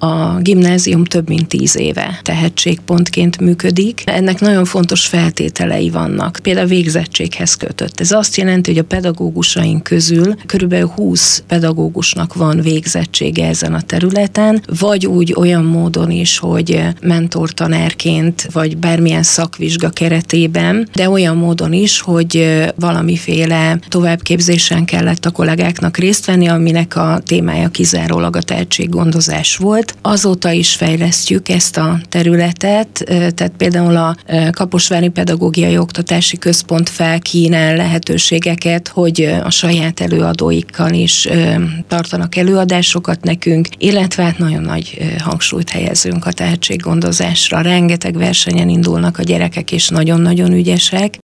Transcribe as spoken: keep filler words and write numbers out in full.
A gimnázium több mint tíz éve tehetségpontként működik. Ennek nagyon fontos feltételei vannak. Például végzettséghez kötött. Ez azt jelenti, hogy a pedagógusaink közül körülbelül húsz pedagógusnak van végzettsége ezen a területen, vagy úgy olyan módon is, hogy mentortanárként, vagy bármilyen szakvizsga keretében, de olyan módon is, hogy valamiféle továbbképzésen kellett a kollégáknak részt venni, aminek a témája kizárólag a tehetséggondozás volt. Azóta is fejlesztjük ezt a területet, tehát például a Kaposvári Pedagógiai Oktatási Központ felkínál lehetőségeket, hogy a saját előadóikkal is tartanak előadásokat nekünk, illetve hát nagyon nagy hangsúlyt helyezünk a tehetséggondozásra. Rengeteg versenyen indulnak a gyerekek, és nagyon-nagyon ügyesek.